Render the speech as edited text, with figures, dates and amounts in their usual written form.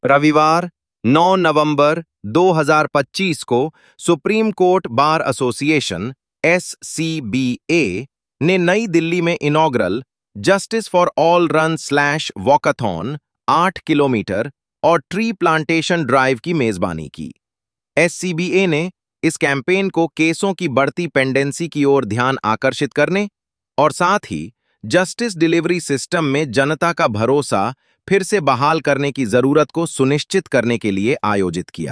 रविवार 9 नवंबर 2025 को supreme court bar association (SCBA) ने नई दिल्ली में inaugural justice for all run slash walkathon 8 kilometre और ट्री प्लांटेशन ड्राइव की मेजबानी की। SCBA ने इस कैंपेन को केसों की बढ़ती पेंडेंसी की ओर ध्यान आकर्षित करने और साथ ही जस्टिस डिलीवरी सिस्टम में जनता का भरोसा फिर से बहाल करने की जरूरत को सुनिश्चित करने के लिए आयोजित किया।